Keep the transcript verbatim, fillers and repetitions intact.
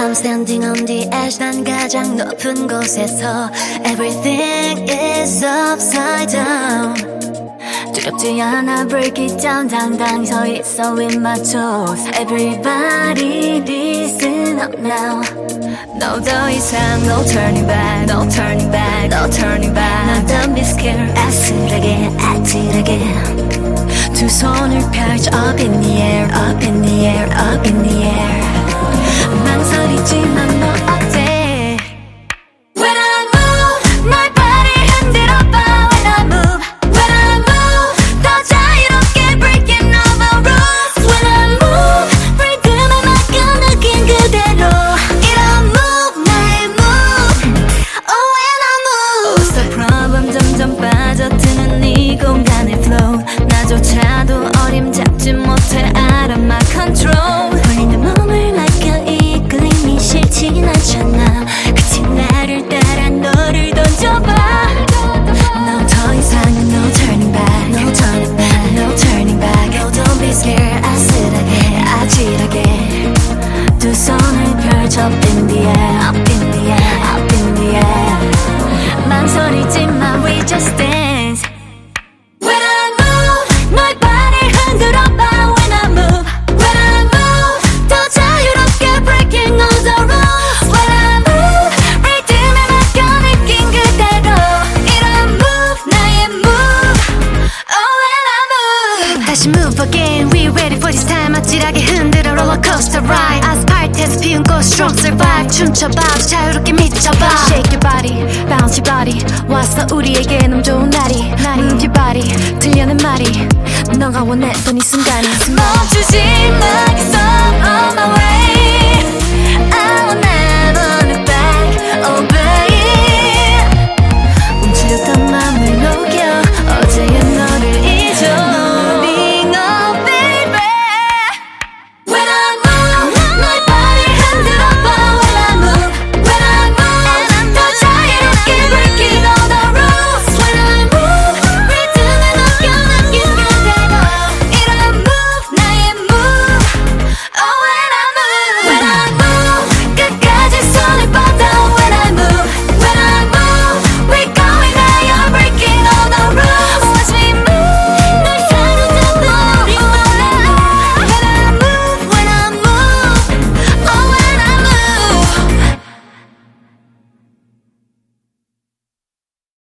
I'm standing on the edge 난 가장 높은 곳에서 Everything is upside down 두렵지 않아 break it down 당당히 서 있어 with my toes Everybody listen up now No 더 이상 no turning back No turning back No turning back No don't be scared 아슬하게 아찔하게 두 손을 펼쳐 up in the air Up in the air Up in the air 망설이지만 너 어때 When I move my body 흔들어봐 When I move When I move 더 자유롭게 breaking all the rules When I move 리듬에 맡겨 느낀 그대로 이런 move 나의 move Oh when I move What's the problem 점점 빠져드는 이 공간의 flow 나조차도 어림잡지 못해 out of my control 홀리는 몸을 맡겨 이끌림이 싫진 않잖아 그치 나를 따라 너를 던져봐 No 더 이상은 no turning back No turning back No turning back Oh don't be scared 아슬하게 아찔하게 두 손을 펼쳐 up in the air Up in the air Up in the air 망설이지마 we just dance When I move 너의 발을 흔들어봐 When I move When I move 더 자유롭게 breaking all the rules When I move 리듬에 맡겨 느낀 그대로 이런 move 나의 move Oh when I move 다시 move again We ready for this time 아찔하게 흔들어 rollercoaster ride 아스팔트에서 피운 꽃 strong survive 춤춰봐 자유롭게 미쳐봐 Shake your body bounce your body 왔어 우리에게 너무 좋은 날이 Move your body 들려는 말이 너가 원해